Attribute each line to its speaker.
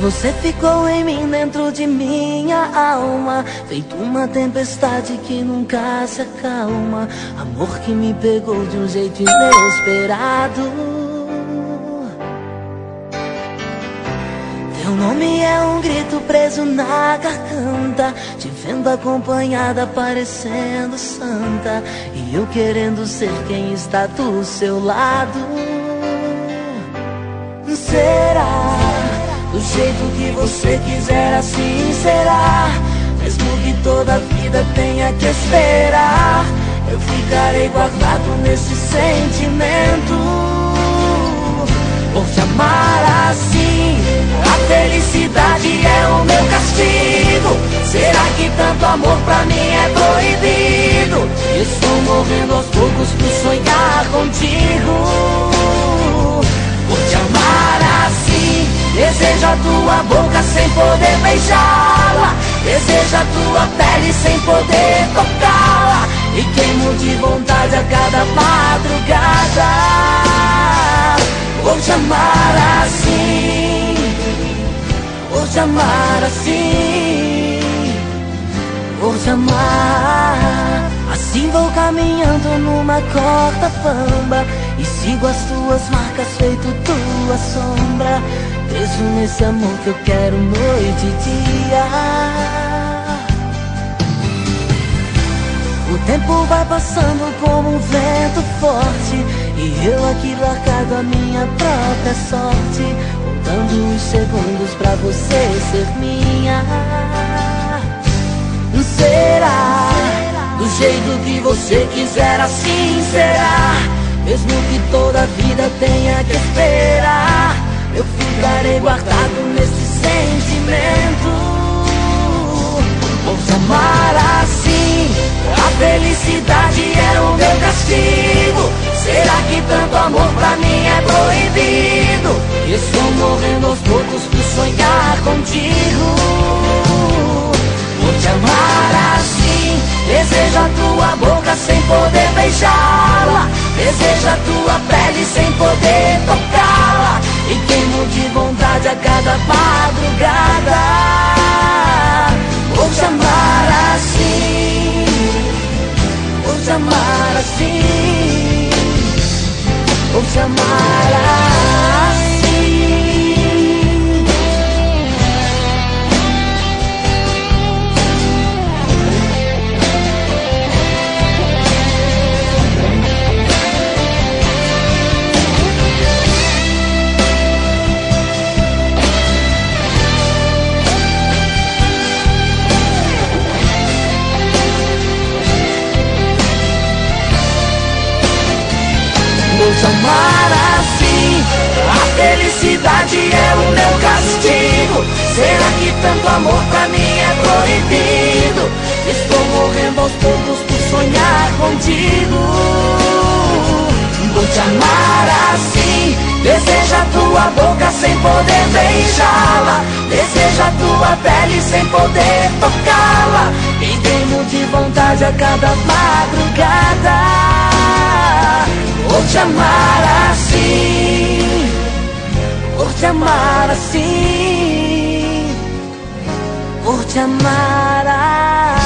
Speaker 1: Você ficou em mim, dentro de minha alma, feito uma tempestade que nunca se acalma. Amor que me pegou de um jeito inesperado. Teu nome é um grito preso na garganta, te vendo acompanhada parecendo santa, e eu querendo ser quem está do seu lado. Será? Do jeito que você quiser, assim será. Mesmo que toda a vida tenha que esperar, eu ficarei guardado nesse sentimento. Por te amar assim, a felicidade é o meu castigo. Será que tanto amor pra mim é proibido? Estou morrendo aos poucos por sonhar contigo. Por te amar assim, desejo a tua boca sem poder beijá-la, desejo a tua pele sem poder tocá-la, e queimo de vontade a cada madrugada. Vou te amar assim, vou te amar assim, vou te amar assim. Vou caminhando numa corda bamba e sigo as tuas marcas feito tua sombra, preso nesse amor que eu quero noite e dia. O tempo vai passando como um vento forte, e eu aqui largado a minha própria sorte, contando os segundos pra você ser minha. Será? Do jeito que você quiser, assim será. Mesmo que toda a vida tenha que esperar, eu ficarei guardado nesse sentimento. Vou te amar assim, a felicidade é o meu castigo. Será que tanto amor pra mim é proibido? Estou morrendo aos poucos por sonhar contigo. Vou te amar assim, desejo a tua boca sem poder beijá-la, desejo a tua pele sem poder tocá-la, e queimo de vontade a cada madrugada. Vou te amar assim, vou te amar assim, vou te amar assim. Vou te amar assim, a felicidade é o meu castigo. Será que tanto amor pra mim é proibido? Estou morrendo aos poucos por sonhar contigo. Vou te amar assim, desejo a tua boca sem poder beijá-la, desejo a tua pele sem poder tocá-la, e queimo de vontade a cada madrugada. Vou te amar assim, vou te amar assim, vou te amar assim.